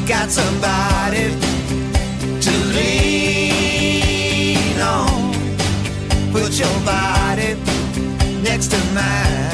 got somebody to lean on. Put your body next to mine.